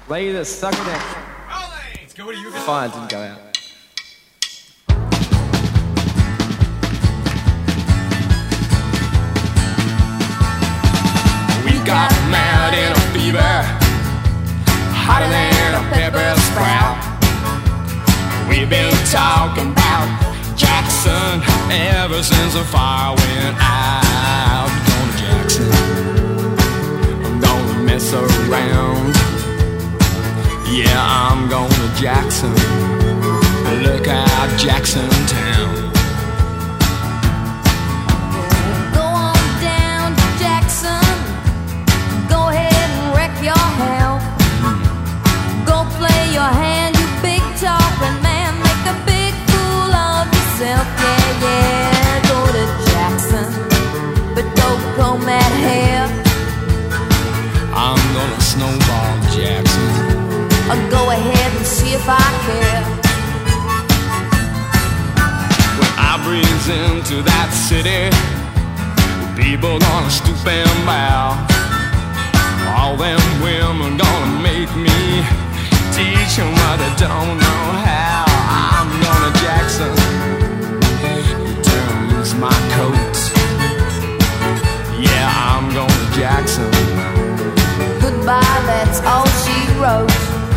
Lay the sucker down. Let's go to you. Fine, it didn't go out. We got mad in a fever, hotter than a pepper sprout. We've been talking about Jackson ever since the fire went out. Going to Jackson, I'm gonna mess around. Yeah, I'm going to Jackson. Look out, Jackson Town. Go on down to Jackson. Go ahead and wreck your hell. Go play your hand, you big talking man. Make a big fool of yourself. Yeah, yeah. Go to Jackson, but don't comb that hair. I'm gonna snowball Jackson. Go ahead and see if I care. When I breeze into that city, people gonna stoop and bow. All them women gonna make me teach them what they don't know how. I'm gonna Jackson, turns my coat. Yeah, I'm going to Jackson. Goodbye, that's all she wrote.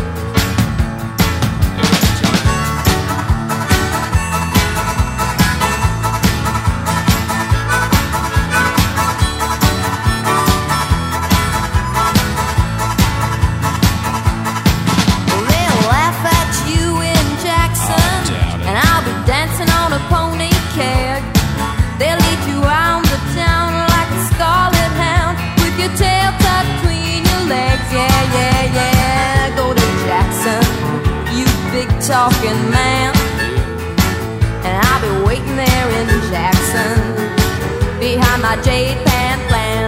Talking man, and I'll be waiting there in Jackson behind my jade pan plan.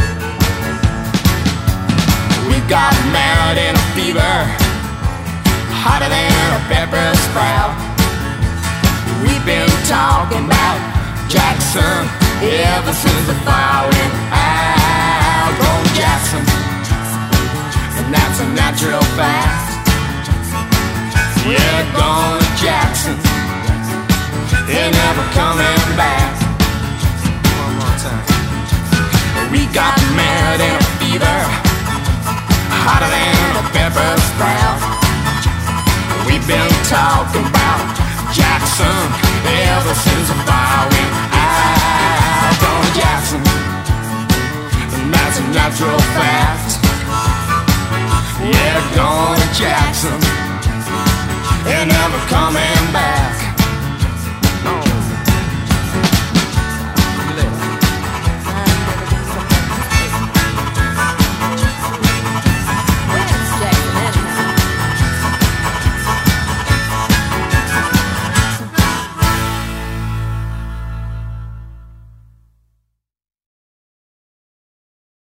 We got married in a fever, hotter than a pepper sprout. We've been talking about Jackson ever since the fire went out. Go to Jackson, and that's a natural fact. Yeah, going to Jackson, they're never coming back. One more time. We got married in a fever, hotter than a pepper sprout. We've been talking about Jackson ever since the fire went out. Going to Jackson, and that's a natural fact. Yeah, going to Jackson, they're never coming back.